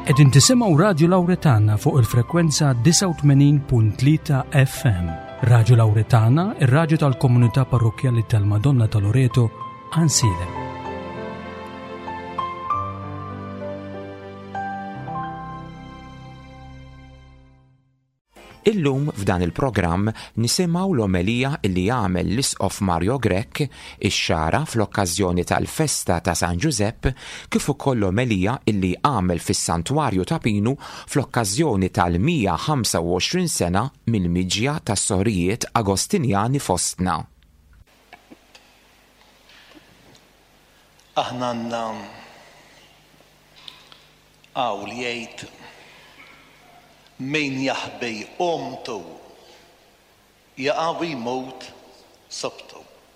Qegħdin tisimgħu Radju Lawretana fuq il-frekwenza 89.3 FM. Radju Lawretana, ir-radju tal-Komunità Parrokjali tal-Madonna ta' Loreto, Ansile. Illum f'dan il-programm nisimgħu l-omelija li jagħmel l-Isqof Mario Grech ix-xara fl-okkażjoni tal-Festa ta' San Giuseppe, kif ukoll l-omelija li għamel fis-Santwarju ta' Pinu fl-okkażjoni tal-125 sena mill-miġja tas-Sorijiet Agostinjani fostna. Aħna għandna hawn li jgħid min jaħbej omtu jaqaw jmut sobtu.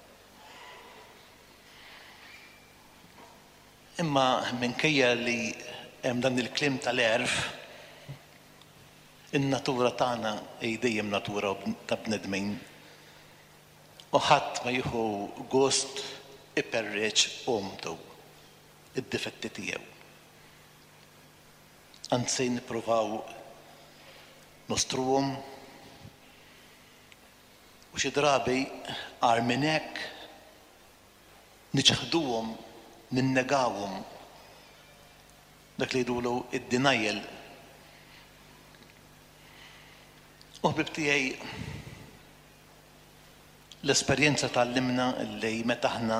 Imma minkejja li hemm dan il-kliem tal-erf, in-natura tagħna hi dejjem natura ta' bnedmin u ħadd ma jieħu gost iperreġ omtu id-difetti tiegħu. Anzi nippruvaw nostruhom u xi drabi għar minn hekk niċħduhom, ninnegawhom dak li jgħidulu id-denial. U ħbib tiegħi l-esperjenza tallimna li meta aħna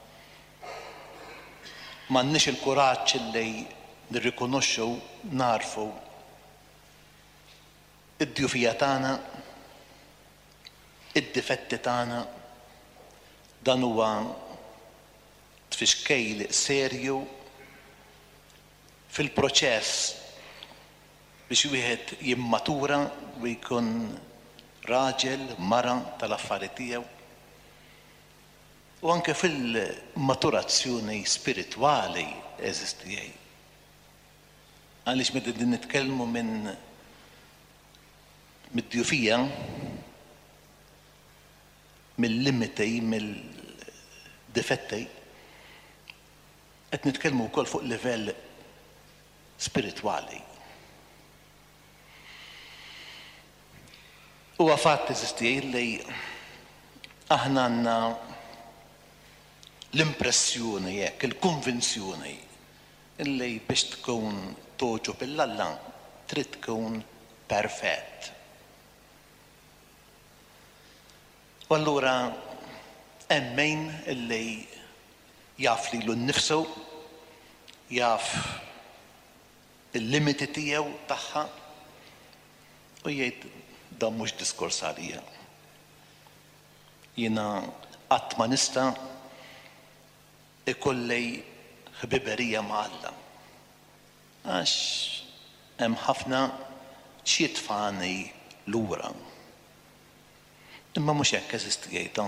m'għandniex il-kuraġġ li nirrikonoxxu narfu id-djufija tagħna, id-difetti tagħna, dan huwa tfixkejl serju fil-proċess biex wieħed jimmatura u jkun raġel, mara tal-affarijiet tiegħu. U anke fil-maturazzjoni spiritwali eżistijaj. Għaliex meta din nitkellmu mid-djufija, mill-limiti, mill-difetti, qed nitkellmu wkoll fuq livell spiritwali. Huwa fatt eżisti li aħna għandna l-impressjoni jekk, il-konvinzjoni illi biex tkun toġob il-Alla trid tkun perfett. U allura hemm min illi jaf lilu nnifsu, jaf il-limiti tiegħu tagħha u jgħid dan mhux diskors għalija. Jiena qatt ma nista' ikolli ħbiberija ma' Alla. Għax hemm ħafna xi jitfani lura. Imma mhux hekk eżisti jgħid.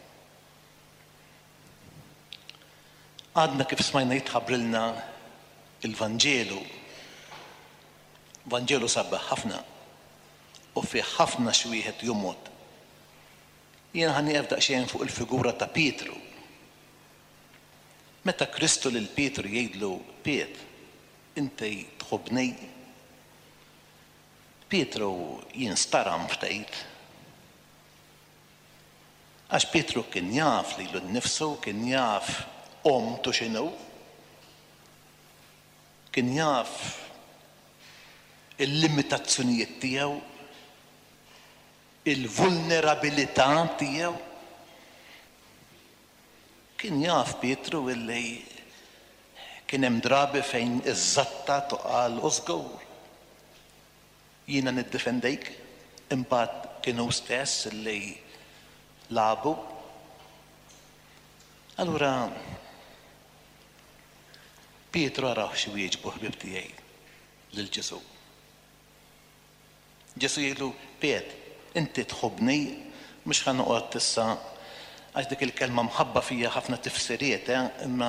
Għadna kif smajna jitħabbrilna il-Vanġelu. Vanġelu sabiħ ħafna u fih ħafna xi wieħed jumod. Jiena ħanieqef daqsxejn fuq il-figura ta' Pietru. Meta Kristu lil Pietru jgħidlu Piet, inti tħobbni? Pietru jinstaram ftit. Għax Pietru kien jaf lilu nnifsu, kien jaf omtu x'inhu, kien jaf il-limitazzjonijiet tiegħu, il-vulnerabilità tiegħu. Kien jaf Pietru illi kien hemm drabi fejn iż-żatta toqal u żgur. Jiena niddefendejk, imbagħad kien hu stess illi labu. Allura Pietru araw xi wieġbu ħbieb tiegħi lil Ġesu. Ġesu jgħidlu Piet, inti tħobbni mhux ħa noqgħod issa għax dik il-kelma mħabba fija ħafna tifsiriet, imma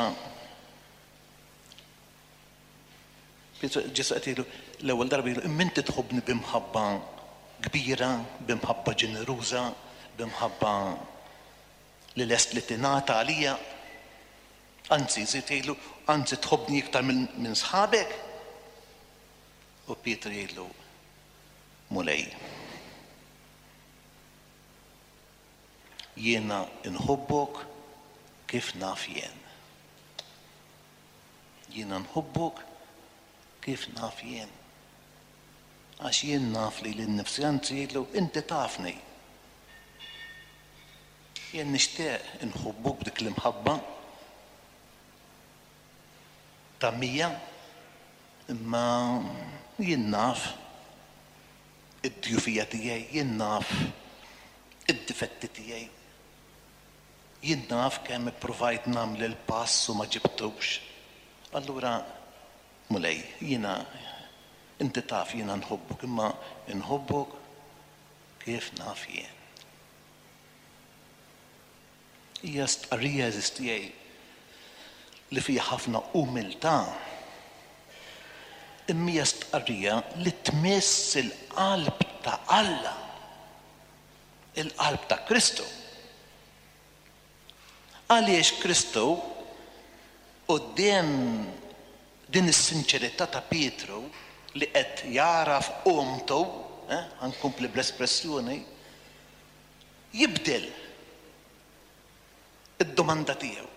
Ġesu qed jgħidlu l-ewwel darba jgħidlu imma inti tħobbni b'imħabba kbira, b'imħabba ġeneruża, b'imħabba li lest li tingħata għalija. Anzi, żied jgħidlu, anzi tħobbni iktar minn sħabek. U Pietru jgħidlu mulej. Jiena nħobbok kif naf jien. Jiena nħobbok kif naf jien. Għax jien naf li l-nifsi, anzi jgħidlu inti tafni. Jien nixtieq nħobbok b'dik l-imħabba ta' mija, imma jien naf id-djufija tiegħi, jien naf id-difetti tiegħi. Jien naf kemm ippruvajt nagħmel il-pass u ma ġibtux. Allura mulej, jiena inti taf jiena nħobbok, imma nħobbok kif naf jien. Hija stqarrija eżistijaj li fija ħafna umiltà, imma hija stqarrija li tmiss il-qalb ta' Alla, il-qalb ta' Kristu. Għaliex Kristu quddiem din is-sinċerità ta' Pietru li qed jaraf qomtu, ħankompli bl-espressjoni, jibdel id-domanda tiegħu.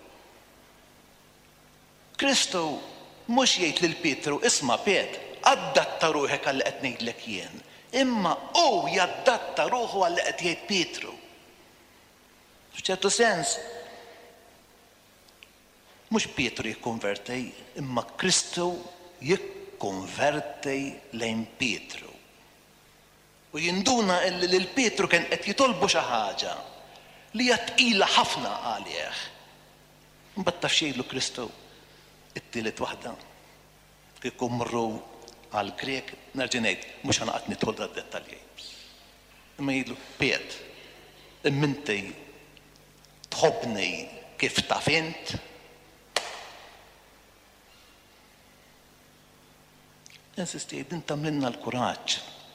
Kristu mhux jgħid lil Pietru isma' Piet, adatta ruħek għal qed ngħidlek jien, imma hu jadatta ruħu għal qed jgħid Pietru. F'ċertu sens, mhux Pietru jikkonvertej, imma Kristu jikkonvertej lejn Pietru. U jinduna li lil Pietru kien qed jitolbu xi ħaġa li hija tqila ħafna għalih. Imbagħad taf xejlu Kristu it-tielet waħda kieku mmorru għal Grek, nerġa' ngħid mhux ħanaqgħod nidħol tad-dettalji. Imma jgħidlu Piet, imma inti tħobbni kif taf int? Insisti, din tamlinna l-kuraġġ.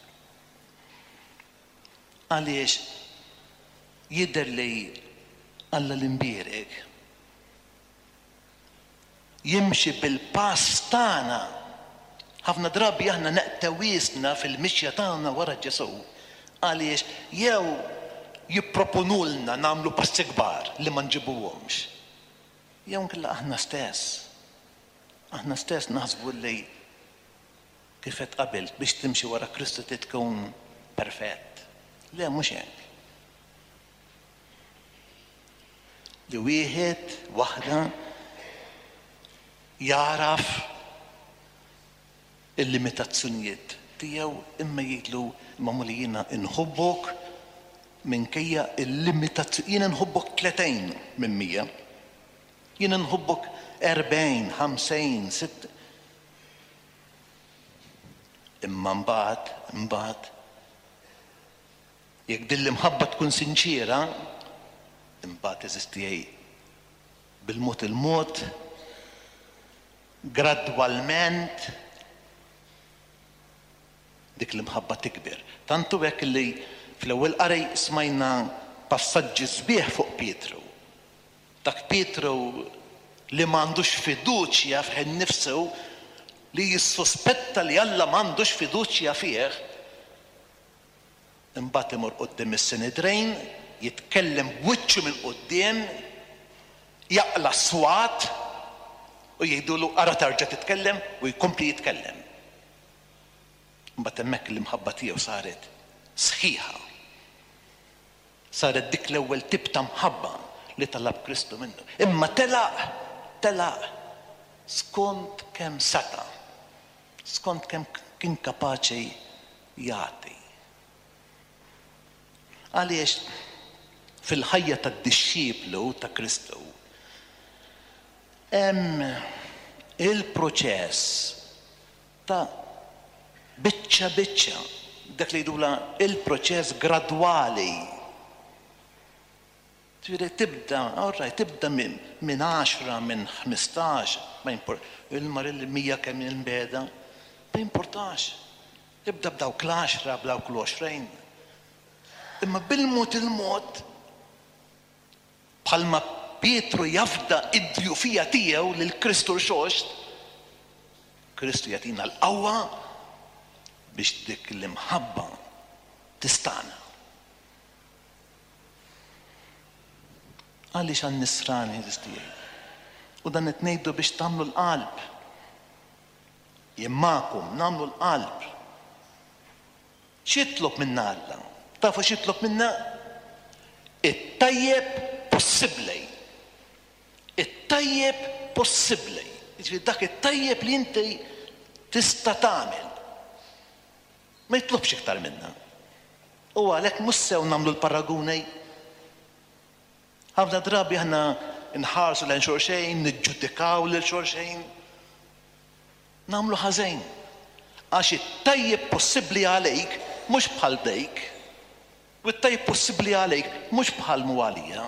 Għaliex jidher li Alla l-imbierek jimxi bil-pass tagħna. Ħafna drabi aħna neqtew wisna fil-mixja tagħna wara Ġesu. Għaliex jew jipproponulna nagħmlu passi kbar li ma nġibuhomx. Jew nkella aħna stess naħsbu li kif qed qabel biex timxi wara Kristu tkun perfett. Le mhux hekk. Li wieħed waħda jaraf il-limitazzjonijiet tiegħu imma jgħidlu imma li jiena inħobbok minkejja il-limitazzjoni. Jiena nħobbok 30 minn 100. Jiena nħobbok 40, 50, 60. Imma mbagħad jekk din l-imħabba tkun sinċiera, imbagħad eżisti bil-mod il-mod gradwalment dik l-imħabba tikber. Tantu hekk li fl-ewwel qari smajna passaġġi sbieħ fuq Pietru. Dak Pietru li m'għandux fiduċja f'nifsu, li jissospetta li Alla m'għandux fiduċja fih, imbagħad imur quddiem is-Sinedrejn, jitkellem b'wiċċu minn quddiem, jaqla swat u jgħidulu ara tarġa' titkellem u jkompli jitkellem. Imbagħad hemmhekk l-imħabba tiegħu saret sħiħa. Saret dik l-ewwel tip ta' mħabba li talab Kristu minnu. Imma telaq skont kemm seta, skont kemm kien kapaċi jagħti. Għaliex fil-ħajja tad-dixxiplu ta' Kristu hemm il-proċess ta' biċċa dak li jdula il-proċess gradwali. Tibda minn 10, minn 15, ma il-mar il-100 kemm il-beda, ma importax. Ibda b'dawk l-10, b'dawk l-20. Imma bil-mod il-mod bħalma Pietru jafda id-djufija tiegħu lil Kristu l-xoxt, Kristu jagħtina l-qawwa biex dik l-imħabba tistana. Għaliex għan-nisrani jistijaj. U dan qed ngħidu biex tagħmlu l-qalb. Jimmakum nagħmlu l-qalb. X'jitlob minna Alla? Tafu x'jitlob minna? It-tajjeb possibbli. It-tajjeb possibbli. Jiġifieri dak it-tajjeb li inti tista' tagħmel. Ma jitlobx iktar minna. U għalhekk mhux sew nagħmlu l-paragunej. Ħafna drabi aħna nħarsu lejn xorxejn, niġġudikaw lil xorxejn. Nagħmlu ħażejn. Għax it-tajjeb possibbli għalejk mhux bħal dejk. U t-tajjeb possibbli għalejk mhux bħal għalija.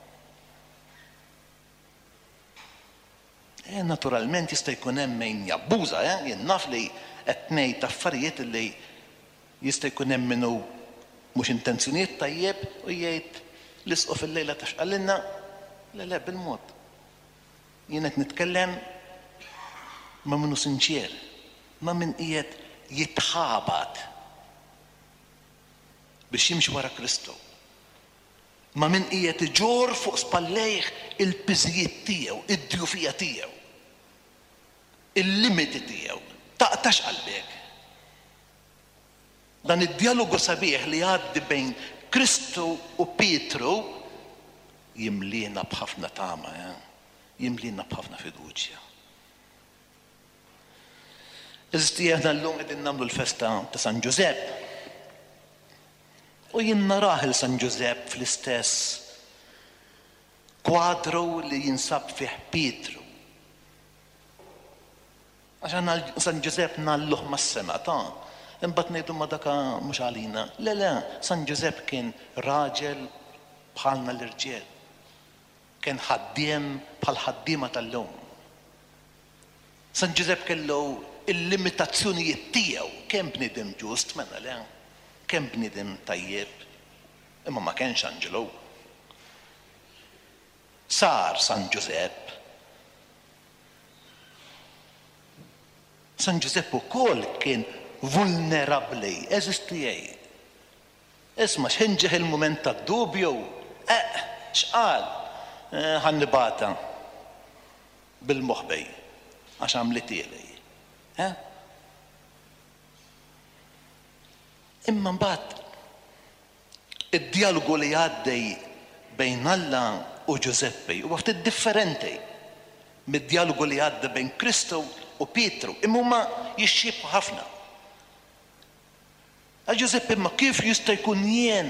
Naturalment jista' jkun hemm min jabbuża, jien naf li qed ngħid affarijiet li jista' jkun hemm minnu mhux intenzjonijiet tajjeb u jgħid l-isqu fil-lejla ta' x'qalilna, le bil-mod. Jien qed nitkellem ma' minnu sinċer, ma' min qiegħed jitħabat biex jimxi wara Kristu. Ma' min qiegħed iġorr fuq spallejh il-piżijiet tiegħu, id-djufija tiegħu, il-limiti tiegħu. Taqtax qalbek. Dan id-dialogu sabiħ li għaddi bejn Kristu u Pietru jimlina bħafna tama, jimlina bħafna fiduċja. Iżdi aħna llum qegħdin nagħmlu l-festa ta' San Giuseppe. U jien narah il-San Giuseppe fl-istess kwadru li jinsab fih Pietru. Għax għandna San Giuseppe nagħlluh mas-sema ta' imbagħad ngħidu ma daka mhux għalina. Le, San Giuseppe kien raġel bħalna l-irġiel. Kien ħaddiem bħal ħaddiema tal-lum. San Giuseppe kellu il-limitazzjonijiet tiegħu kemm bniedem ġust mela le, kemm bniedem tajjeb, imma ma kienx anġelu. Sar San Giuseppe. San Giuseppe ukoll kien vulnerabbli, eżistijaj. Isma' x'inġeħ il-mument tad-dubju, x'qal ħannibata bil-moħbej għax għamlet ilej. Imma mbagħad id-dialogu li għaddej bejn Alla u Giuseppe huwa ftit differenti mid-dialogu li għadda bejn Kristu u Pietru, imma huma jixxiequ ħafna. Giuseppe, ma kif jista' jkun jien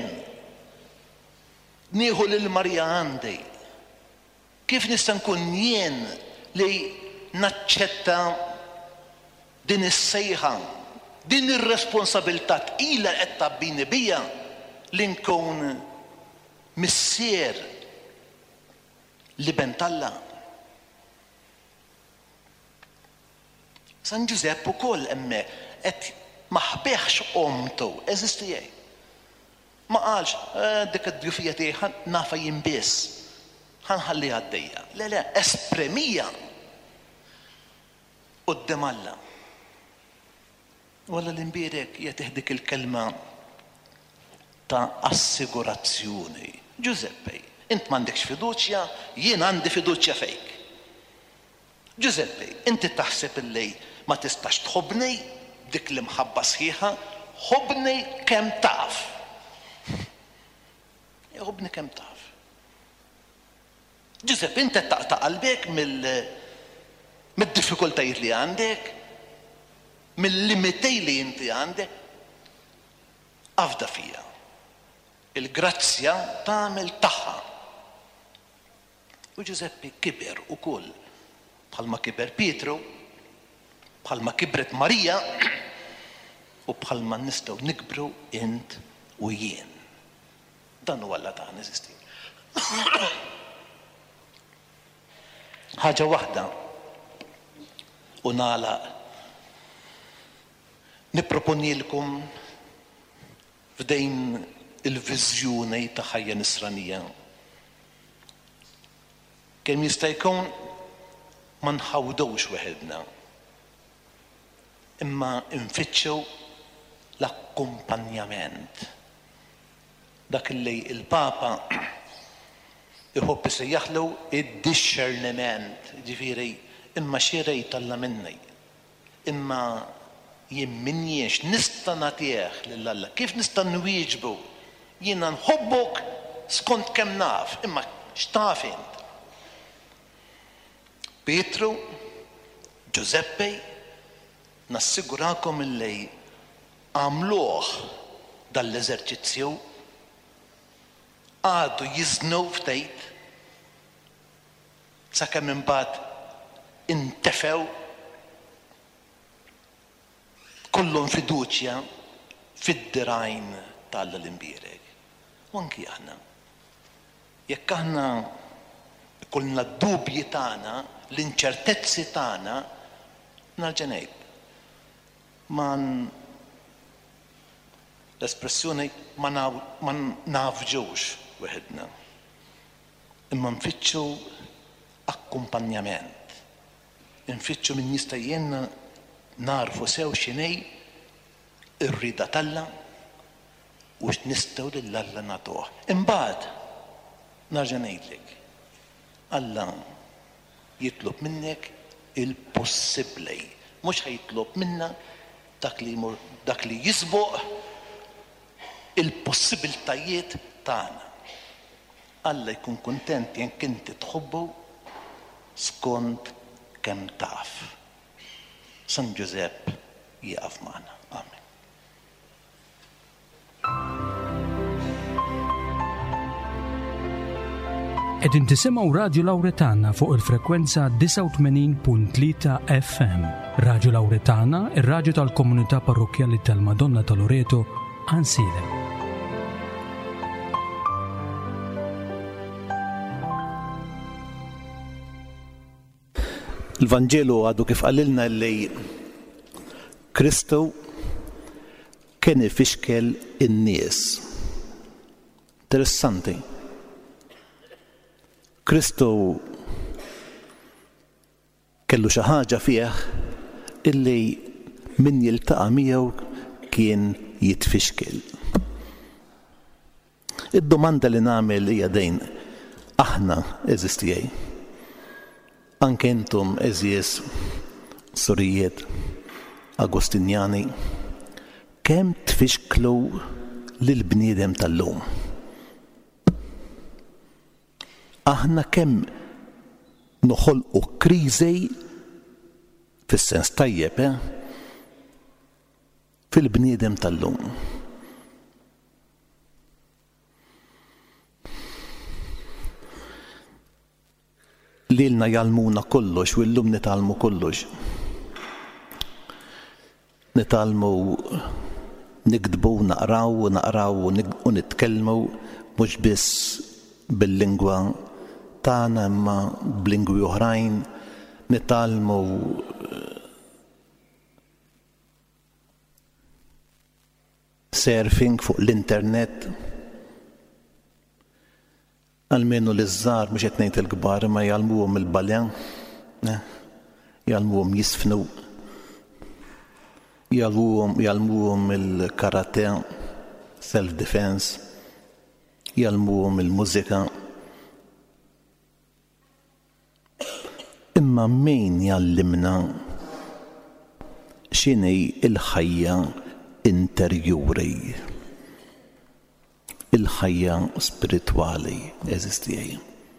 nieħu lil Marja għandi? Kif nista' nkun jien li naċċetta din is-sejħa, din ir-responsabilità tqila qed tabbini bija li nkun missier li bent Alla? San Giuseppe ukoll hemmhekk qed ma ħbeħx omtu, eżistijaj. Ma qalx, dik id-djufija tiegħi nafa jien biss, ħanħalli għaddejja. Le, espremija quddiem Alla. Walla l-imbierek jgħid il-kelma ta' assigurazzjoni. Giuseppe, int m'għandekx fiduċja, jien għandi fiduċja fejk. Giuseppe, inti taħseb illi ma tistax tħobbni dik l-imħabba sħiħa, ħobbni kemm taf. Ħobbni kemm taf. Giuseppe, inti taqta' qalbek mid-diffikultajiet li għandek, mill-limitej li inti għandek, afda fija. Il-grazzja tagħmel tagħha. U Giuseppe kiber ukoll bħalma kiber Pietru, bħalma kibret Marija u bħalma nistgħu nikbru int u jien. Dan huwa Alla tagħna eżisti. Ħaġa waħda u nagħlaq nipproponilkom f'dejn il-viżjuni ta' ħajja nisranija. Kemm jista' jkun ma nħawdux weħedna, imma nfittxu l-akkumpanjament. Dak li il-Papa iħobb isejjaħlu id-discerniment, ġifieri imma xierej talla minni, imma jimminjiex nista' nagħtih lil Alla, kif nista' nwieġbu? Jiena nħobbok skont kemm naf, imma x'taf int? Pietru, Giuseppe, nassigurakom illi għamluh dal-eżerċizzju, għadu jiżnu ftit sakemm imbagħad intefew kollhom fiduċja fid-dirgħin tal l-imbierek. U anki aħna. Jekk aħna ikollna d-dubji tagħna, l-inċertezzi tagħna, narġa' ngħid. L-espressjoni ma nafġux weħedna. Imma nfittxu akkumpanjament. Nfittxu min jista' jenna narfu sew x'inhi ir-rida talla u x'nistgħu lil Alla nagħtuh. Imbagħad narġa' ngħidlek, Alla jitlob minnek il-possibbli, mhux ħajtlob minna dak li jisbuq il-possibiltajiet tagħna. Alla jkun kuntent jekk inti tħobbu skont kemm taf. San Giuseppe jaqaf magħna. Amen. Qegħdin tisimgħu Radju Lawretana fuq il-frekwenza 89.3 FM. Radju Lawretana, ir-radju tal-Komunità Parrokjali tal-Madonna ta' Loreto, Ansile. Il-Vanġelu għadu kif qalilna li Kristu kien ifixkel in-nies. Interessanti. Kristu kellu xi ħaġa fih illi min jiltaqa' miegħu kien jitfixkel. Id-domanda li nagħmel hija dejn aħna eżistijaj. Anke intom eżies sorijiet Agostinjani, kemm tfixklu lill-bniedem tal-lum? Aħna kemm noħolqu kriżi fis-sens tajjeb fil-bniedem tal-lum. Lilna jalmuna kollox u llum nitalmu kollox. Nitalmu nikdbu, naqraw u nitkellmu mhux biss bil-lingwa tagħna imma b'lingwi oħrajn, nitalmu surfing fuq l-internet. Almenu l-iżżar mhux qed ngħid il-kbar imma jgħalmuhom il-baljan, jgħalmuhom jisfnu, jgħalmuhom il-karate, self-defense, jgħalmuhom il-mużika. Imma min jgħallimna x'inhi il-ħajja interjuri, il-ħajja spiritwali eżistijaj.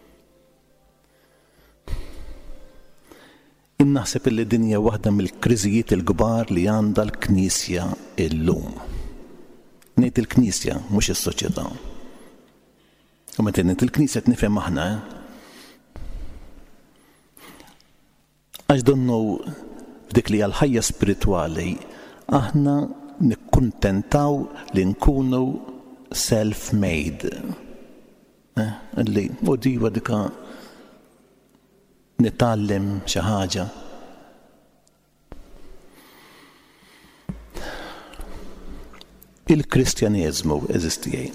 Naħseb li dinja waħda mill-kriżijiet il-kbar li għandha l-Knisja illum. Ngħid il-Knisja mhux is-soċjetà. U meta ngħid il-Knisja qed nifhem aħna. Għax donnu f'dik li għal-ħajja spiritwali aħna nikkuntentaw li nkunu self-made. Li u diwa dika nitgħallem xi ħaġa. Il-Kristjaneżmu eżistijaj.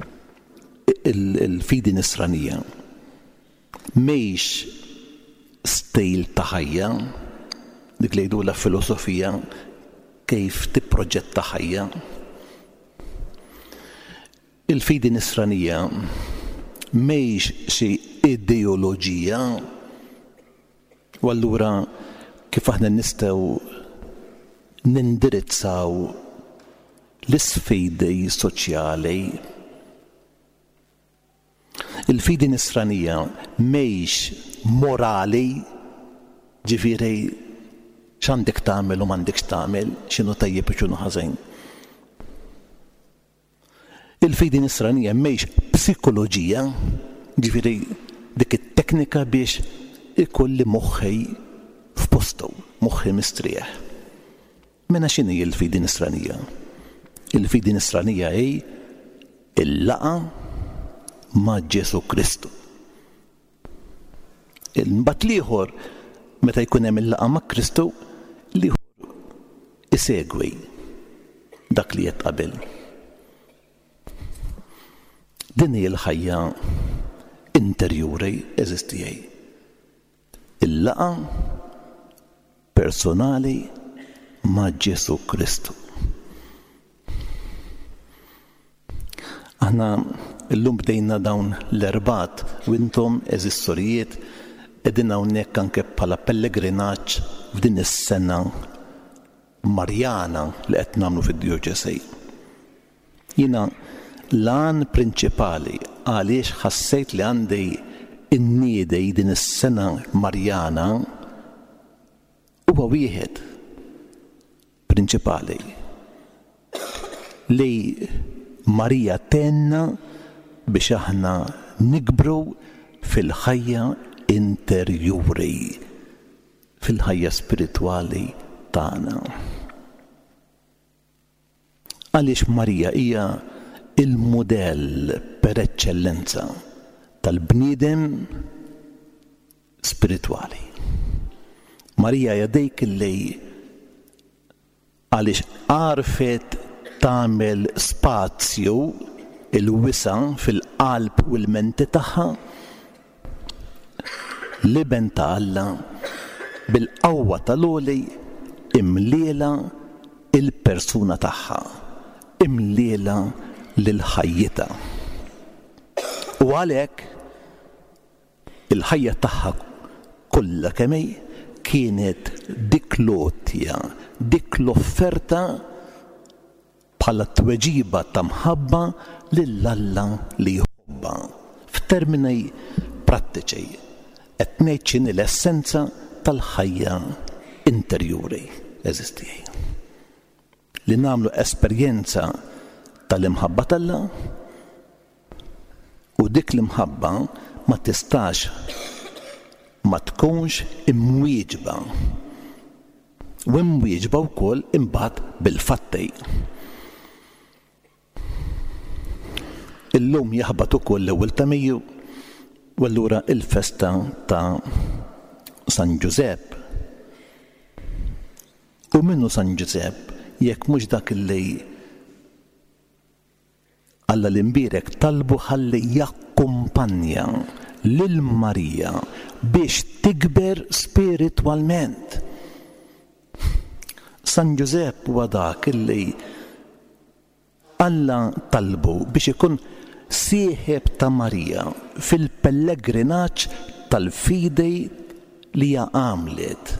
Il-fidi nisranija mhijiex stil ta' ħajja, dik li jgħidula filosofija kif tipproġetta ħajja. Il-fidi nisranija mhijiex xi ideoloġija u allura kif aħna nistgħu nindirizzaw l-isfidi soċjali. Il-fidi nisranija mhijiex morali, ġifieri x'għandek tagħmel u m'għandekx tagħmel, x'inhu tajjeb u x'inhu ħażin. Il-fidi nisranija mhijiex psikoloġija, ġifieri dik it-teknika biex ikolli moħħi f'postu, moħħi mistrieħ. Mela x'inhi l-fidi nisranija? Il-fidi nisranija hi il-laqa ma' Ġesu Kristu. Imbagħad l-ieħor meta jkun hemm il-laqa ma' Kristu, l-ieħor isegwi dak li qed qabel. Din hi l-ħajja interjuri eżistijaj. Il-laqa personali ma' Ġesu Kristu. Aħna illum bdejna dawn l-erbat u intom eżissorijiet qegħdin hawnhekk anke bħala pellegrinaġġ f'din is-sena Marjana li qed nagħmlu fid-Djoċesi. Jiena l-għan prinċipali għaliex ħassejt li għandi inniedej din is-sena Marjana huwa wieħed prinċipali li Marija tenna biex aħna nikbru fil-ħajja interjuri, fil-ħajja spiritwali tagħna. Għaliex Marija hija il-modell per eċċellenza tal-bniedem spiritwali. Marija hija dik li għaliex għarfet tagħmel spazju il-wisa fil-qalb u l-menti tagħha li benta Alla bil-qawwa tal-għoli imliela il-persuna tagħha, imliela lil-ħajjita. U għalhekk il-ħajja tagħha kollha kemm kienet dik lotja, dik l-offerta bħala tweġiba ta' mħabba lill-Alla li jħobba. F'termini prattiċi qed ngħid x'inhi l-essenza tal-ħajja interjuri eżistijaj. Li nagħmlu esperjenza tal-imħabba tal-Alla u dik l-imħabba ma tistax ma tkunx imwieġba. U imwieġba wkoll imbagħad bil-fatti. Illum jaħbad ukoll l-ewwel ta' Mejju u allura il-festa ta' San Giuseppe. U minnu San Giuseppe jekk mhux dak li Alla l-imbierek talbu ħalli jakkumpanja lil Marija biex tikber spiritwalment. San Giuseppe huwa dak li Alla talbu biex ikun sieħeb ta' Marija fil-pellegrinaġġ tal-fidi li hija għamlet.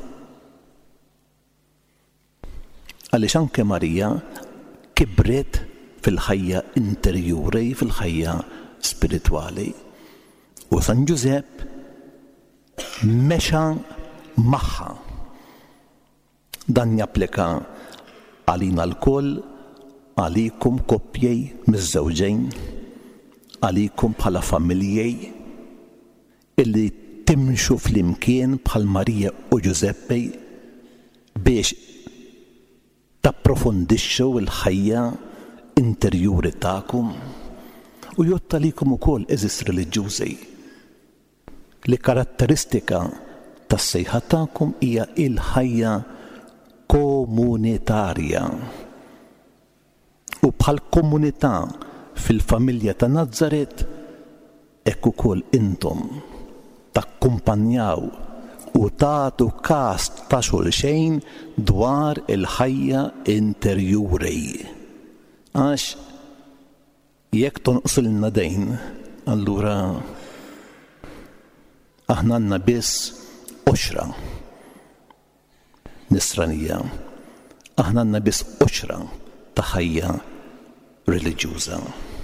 Għaliex anke Marija kibret fil-ħajja interjuri, fil-ħajja spiritwali. U San Giuseppe mexa magħha. Dan japplika għalina l-koll, għalikum koppjej miż-żewġejn, għalikum bħala familjej illi timxu fl-imkien bħal Marija u Giuseppe biex tapprofondixxu l-ħajja interjuri tagħkom u jottalikom ukoll eżis reliġjużi li karatteristika tas-sejħa tagħkom hija il-ħajja komunitarja. U bħal komunità fil-familja ta' Nazaret hekk ukoll intom takkumpanjaw u tagħtu każ ta' xulxejn dwar il-ħajja interjuri. Għax Jekk tonqsulna dejn, allura aħna għandna biss 10 nisranija. Aħna għandna biss 10 ta' ħajja reliġjuża.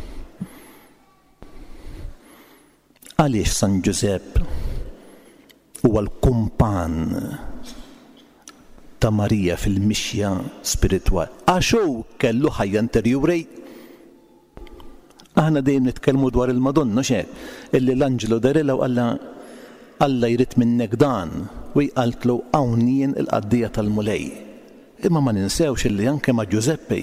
Għaliex San Giuseppe huwa l-kumpan ta' Marija fil-mixja spiritwali? Għax hu kellu ħajja interjuri. Aħna dejjem nitkellmu dwar il-Madonna x'hekk illi l-Anġelu darilha u Alla jrid minnek dan u jqaltlu hawn jien il-qaddija tal-mulej. Imma ma ninsewx illi anke ma' Giuseppe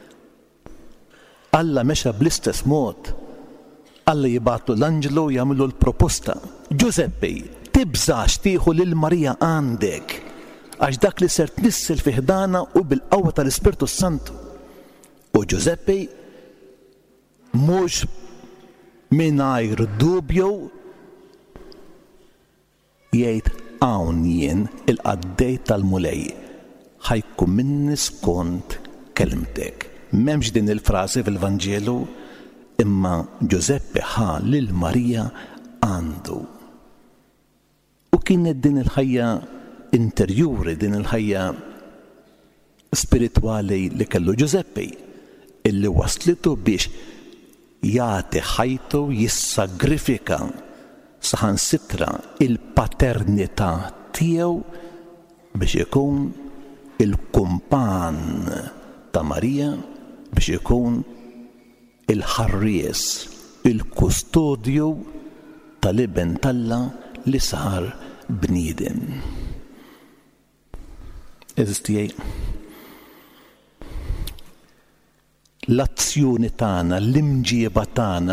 Alla mexa bl-istess mod. Alla jibgħatlu l-Anġelu jagħmlu l-proposta. Giuseppe, tibżax tieħu lil Marija għandek għax dak li ser tnissel fi ħdana u bil-qawwa tal-Ispirtu Santu. U Giuseppe mhux mingħajr dubju jgħid hawn jien il-qaddej tal-mulej ħajkun minni skont kelmtek. M'hemmx din il-frażi fil-Vanġelu, imma Giuseppe ħa lil Marija għandu. U kienet din il-ħajja interjuri, din il-ħajja spiritwali li kellu Giuseppe illi waslitu biex jagħti ħajtu jissagrifika saħansitra il-paternità tiegħu biex ikun il-kumpan ta' Marija, biex ikun il-ħarries, il-kustodju tal-iben Alla li sar bniedem. Eżistijaj, l-azzjoni tagħna, l-imġieba tagħna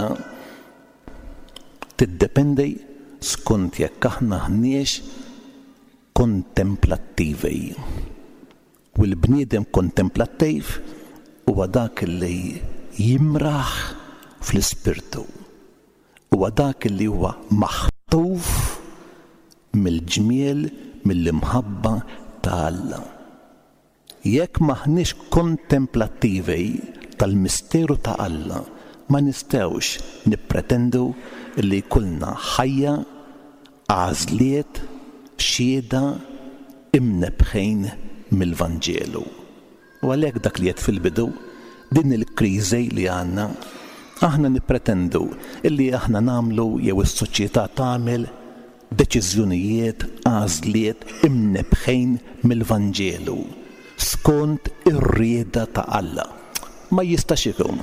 tiddependi skont jekk aħna ħniex kontemplattivi. U l-bniedem kontemplattiv huwa dak li jimraħ fl-ispirtu. Huwa dak li huwa maħtuf mill-ġmiel, mill-imħabba ta' Alla. Jekk maħniex kontemplattivi tal-misteru ta' Alla, ma nistgħux nippretendu li jkollna ħajja għażliet xhieda imnebħejn mill-Vanġelu. U għalhekk dak li qed fil-bidu din il-kriżi li għandna aħna nippretendu illi aħna nagħmlu jew is-soċjetà tagħmel deċiżjonijiet għażliet imnebħejn mill-Vanġelu skont ir-rieda ta' Alla. Ma jistax ikun.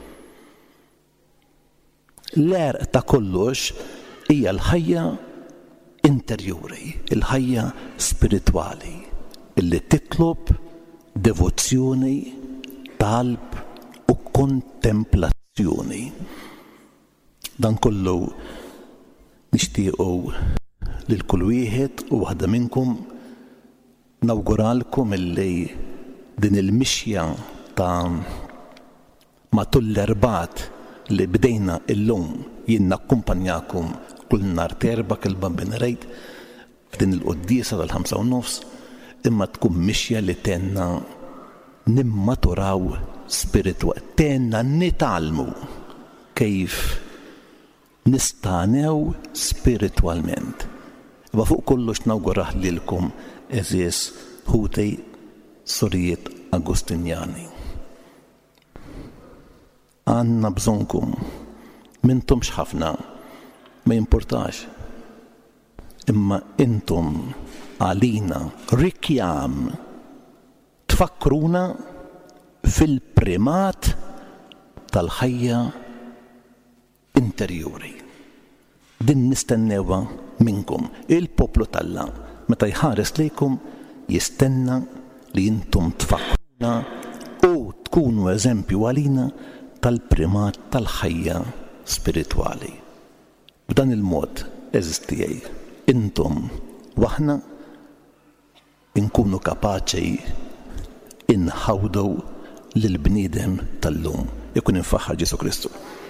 L-għerq ta' kollox hija l-ħajja interjuri, il-ħajja spiritwali, illi titlob devozzjoni, talb u kontemplazzjoni. Dan kollu nixtiequ lil kull wieħed u waħda minnkom nawguralkom illi din il-mixja ta' matul l-erbat li bdejna illum jien nakkumpanjakom kull nhar terba' il-Bambin Rejt f'din il-quddiesa tal-5:30, imma tkun mixja li tenna nimmaturaw spiritwali, tenna nitalmu kif nistanew spiritwalment. Ma fuq kollox nawgurah lilkom eżies ħutej Sorijiet Agustinjani. Għanna bżonkum, mintumx ħafna, ma jimportax. Imma intum għalina rikjam tfakkruna fil-primat tal-ħajja interjuri. Din nistennewa minnkum. Il-poplu Alla meta jħares lejkum jistenna li intum tfakkruna u tkunu eżempju għalina tal-primat tal-ħajja spiritwali. B'dan il-mod eżistijaj intom waħna inkunu kapaċi inħawdu lil-bniedem tal-lum. Ikun infaħħar Ġesu Kristu.